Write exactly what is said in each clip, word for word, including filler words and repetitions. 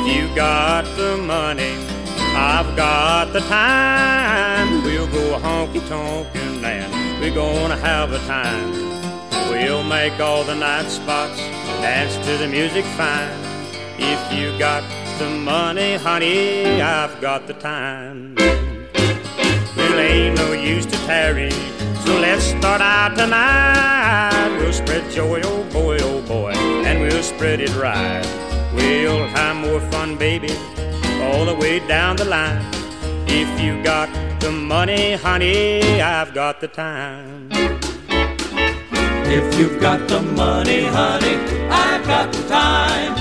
you got the money, I've got the time. We'll go honky-tonkin' and we're gonna have a time. We'll make all the night spots dance to the music fine. If you got the money, honey, I've got the time. Well, ain't no use to tarry, so let's start out tonight. We'll spread joy, oh boy, oh boy, and we'll spread it right. We'll have more fun, baby, all the way down the line. If you got the money, honey, I've got the time. If you've got the money, honey, I've got the time.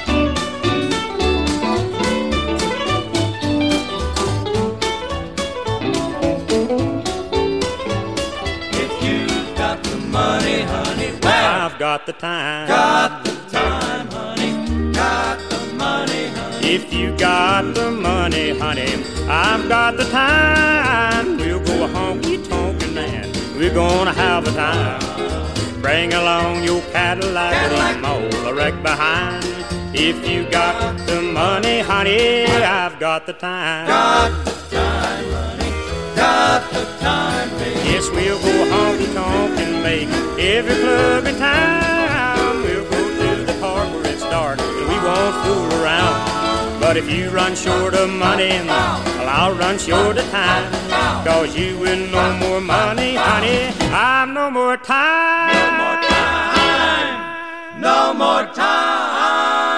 If you've got the money, honey, well, I've got the time. Got the time, honey, got the money, honey. If you got the money, honey, I've got the time. We'll go honky-tonkin' and we're gonna have a time. Bring along your Cadillac, leave 'em all wrecked behind. If you got the money, honey, I've got the time. Got the time, honey, got the time, baby. Yes, we'll go honky-tonkin', make every club in town. We'll go to the park where it's dark and we won't fool around. But if you run short of money, well, I'll run short of time. Cause you with no more money, honey, I've no more time. No more time, no more time.